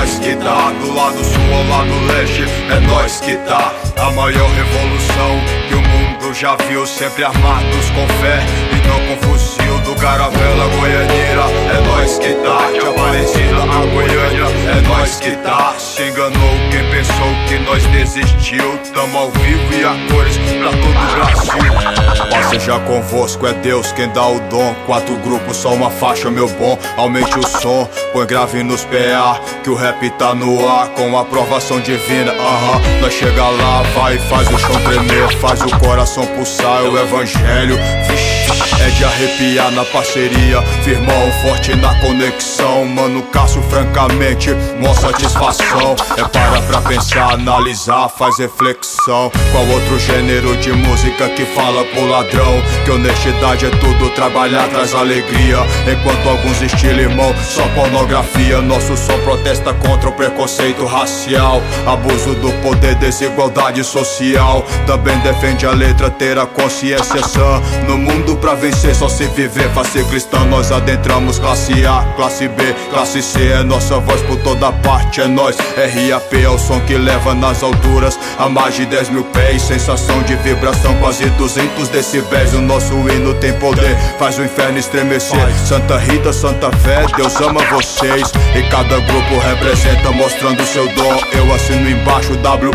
nós que tá. Do lado sul ao lado leste, é nós que tá. A maior revolução que o mundo já viu, sempre armados com fé e não com fuzil. Do Caravela, Goianeira, é nós que tá. De Aparecida a Goiânia, é nós que tá. Se enganou quem pensou que nós desistiu. Tamo ao vivo e a cores pra todo o Brasil. Paz seja convosco, é Deus quem dá o dom. 4 grupos, só uma faixa, meu bom. Aumente o som, põe grave nos PA, que o rap tá no ar com aprovação divina. Nós chega lá, vai e faz o chão tremer, faz o coração pulsar, é o evangelho. É de arrepiar na parceria, firmão forte na conexão. Mano Cássio, francamente, mó satisfação. É para pra pensar, analisar, faz reflexão. Qual outro gênero de música que fala pro ladrão que honestidade é tudo, trabalhar traz alegria. Enquanto alguns estilos, irmão, só pornografia. Nosso som protesta contra o preconceito racial, abuso do poder, desigualdade social. Também defende a letra, ter a consciência sã. No mundo pra vencer só se viver, pra ser cristão nós adentramos classe A, classe B, classe C. É nossa voz por toda parte, é nós. RAP é o som que leva nas alturas a mais de 10 mil pés. Sensação de vibração, quase 200 decibéis. O nosso hino tem poder, faz o inferno estremecer. Santa Rita, Santa Fé, Deus ama vocês. E cada grupo representa mostrando seu dom. Eu assino embaixo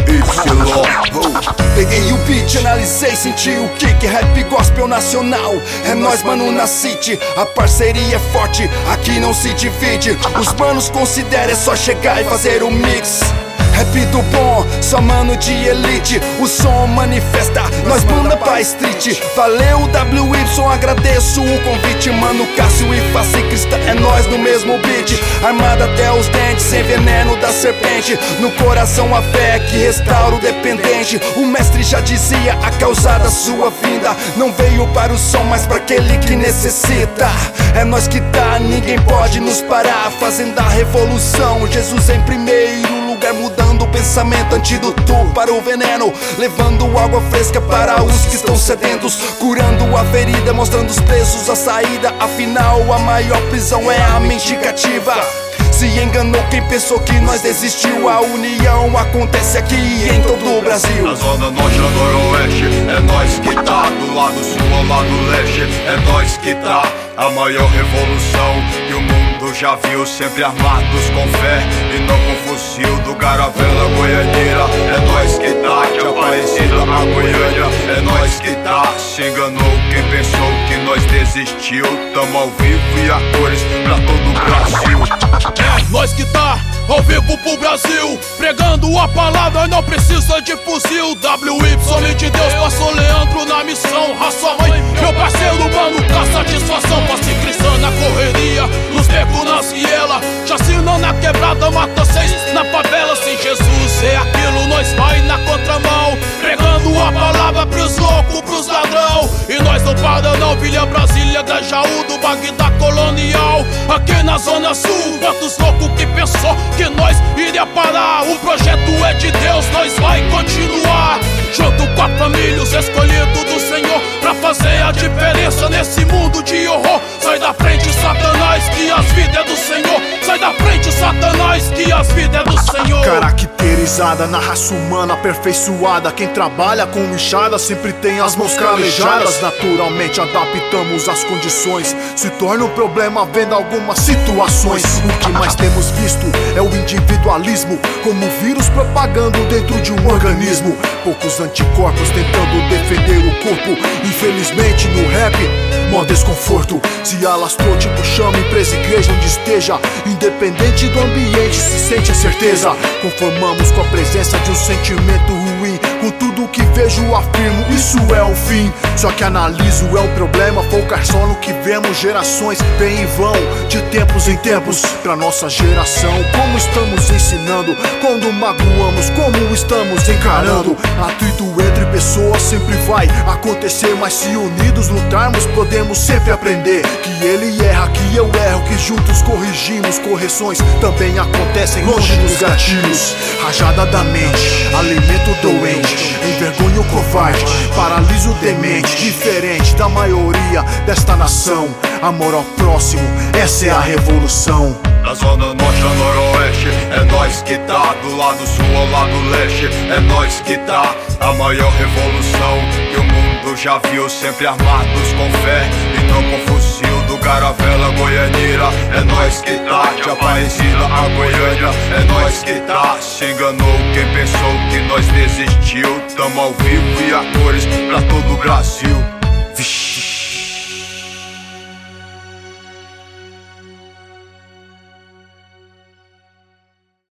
WY. Peguei o beat, analisei, senti o kick. Rap gospel nacional, é nós mano na city. A parceria é forte, aqui não se divide. Os manos consideram, é só chegar e fazer o mix. Rap do bom, só mano de elite. O som manifesta, nós manda pra street. Valeu WY, agradeço o convite. Mano Cássio e Face Crista, é nós no mesmo beat. Armada até os dentes, sem veneno da serpente. No coração a fé que restaura o dependente. O mestre já dizia, a causa da sua vinda não veio para o som, mas para aquele que necessita. É nós que tá, ninguém pode nos parar. Fazendo a revolução, Jesus em primeiro lugar, mudando o pensamento, antídoto para o veneno, levando água fresca para os que estão sedentos, curando a ferida, mostrando os presos a saída. Afinal, a maior prisão é a mente cativa. Se enganou quem pensou que nós desistiu. A união acontece aqui em todo o Brasil. Na zona norte, na noroeste, é nós que tá. Do lado sul ao lado leste, é nós que tá. A maior revolução que o mundo já viu, sempre armados com fé e não com fuzil. Do Caravela, Goianeira, é nós que tá. De Aparecida a Goiânia, é nós que tá. Se enganou quem pensou que nós desistiu. Tamo ao vivo e a cores pra todo o Brasil. É nós que tá, ao vivo pro Brasil, pregando a palavra, não precisa de fuzil. WY, homem de Deus, passou Leandro na missão. Raça mãe, meu parceiro, mano, com satisfação. Passe cristã na correria, nos becos na ciela, chacina na quebrada, mata 6 na favela. Sem Jesus é aquilo, nós vai na contramão, pregando a palavra pros loucos, pros ladrão. E nós não para não, Vila Brasília, Grajaú, do Bagdá Colonial. Aqui na Zona Sul, quantos loucos que pensou que nós iria parar. O projeto é de Deus, nós vai continuar. Junto com a família, os escolhidos do Senhor, pra fazer a diferença nesse mundo de horror. Sai da frente, Satanás, que as vidas é do Senhor. Sai da frente, Satanás, que as vidas é do Senhor. Caracterizada na raça humana aperfeiçoada, quem trabalha com enxada sempre tem as mãos calejadas. Naturalmente adaptamos as condições, se torna um problema vendo algumas situações. O que mais temos visto é o individualismo, como vírus propagando dentro de um organismo. Poucos anticorpos tentando defender o corpo. Infelizmente no rap, mó desconforto se alastrou tipo chama em presa, igreja onde esteja. Independente do ambiente, se sente certeza. Conformamos com a presença de um sentimento ruim. Com tudo que vejo afirmo, isso é o fim. Só que analiso, é um problema focar só no que vemos. Gerações vêm e vão, de tempos em tempos. Pra nossa geração, como estamos ensinando? Quando magoamos, como estamos encarando? Atrito entre pessoas sempre vai acontecer, mas se unidos lutarmos, podemos sempre aprender. Que ele erra, que eu erro, que juntos corrigimos. Correções também acontecem longe dos gatilhos. Rajada da mente, alimento doente. envergonha o covarde, paralisa o demente, diferente da maioria desta nação. Amor ao próximo, essa é a revolução. Da zona norte a noroeste, é nós que tá. Do lado sul ao lado leste, é nós que tá. A maior revolução que o mundo já viu, sempre armados com fé e não com fuzil. Do Garavela, Goianira, é nós que tá. De Aparecida a Goiânia, é nós que tá. Se enganou quem pensou que nós desistiu. Tamo ao vivo e a cores pra todo o Brasil.